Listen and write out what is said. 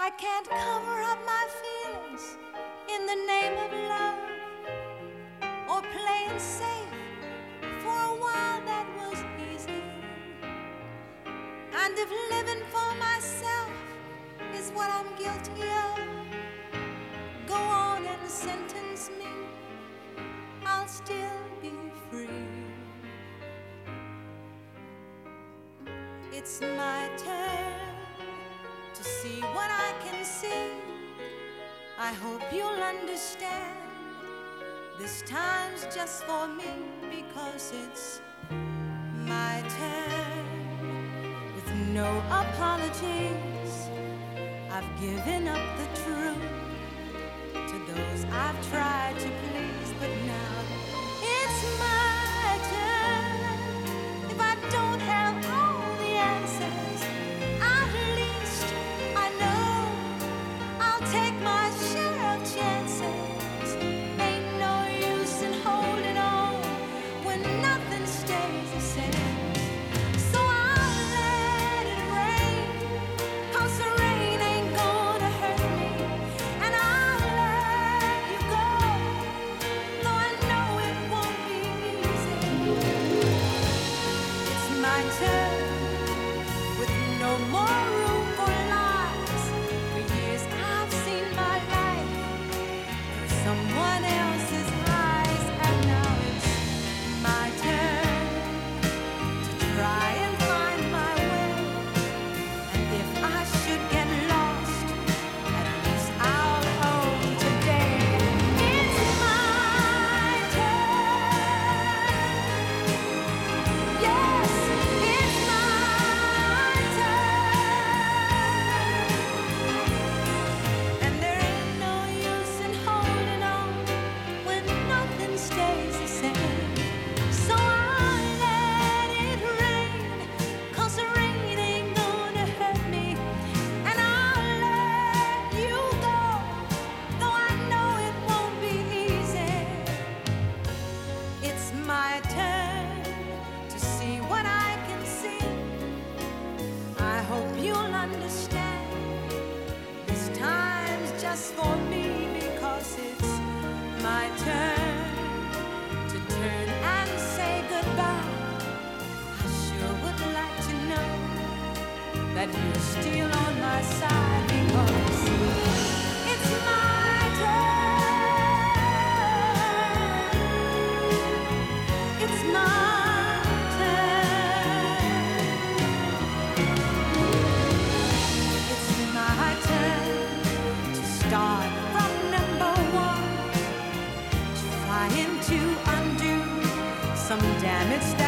I can't cover up my feelings in the name of love or playing safe. For a while that was easy. And if living for myself is what I'm guilty of, go on and sentence me, I'll still be free. It's my turn to see what I can see. I hope you'll understand. This time's just for me because it's my turn. With no apologies, I've given up the truth to those I've tried to please, but now it's my turn. If I don't have all the answers, at least I know I'll take my share of chances. Ain't no use in holding on when nothing stays the same. So I'll let it rain, 'cause the rain ain't gonna hurt me. And I'll let you go, though I know it won't be easy. It's my turn, with no more room for lies. For years I've seen my life through someone else's eyes, and now it's my turn to try and find my way. And if I should get lost, at least I'll own today. It's my turn. Yes, it's my turn. And there ain't no use in holding on when nothing stays the same. So I'll let it rain, 'cause the rain ain't gonna hurt me. And I'll let you go, though I know it won't be easy. It's my turn to see what I can see. I hope you'll understand. This time's just for me because it's my turn to turn and say goodbye. I sure would like to know that you're still on my side, because it's my turn. It's my turn. It's my turn to start from number one, trying to undo some damage that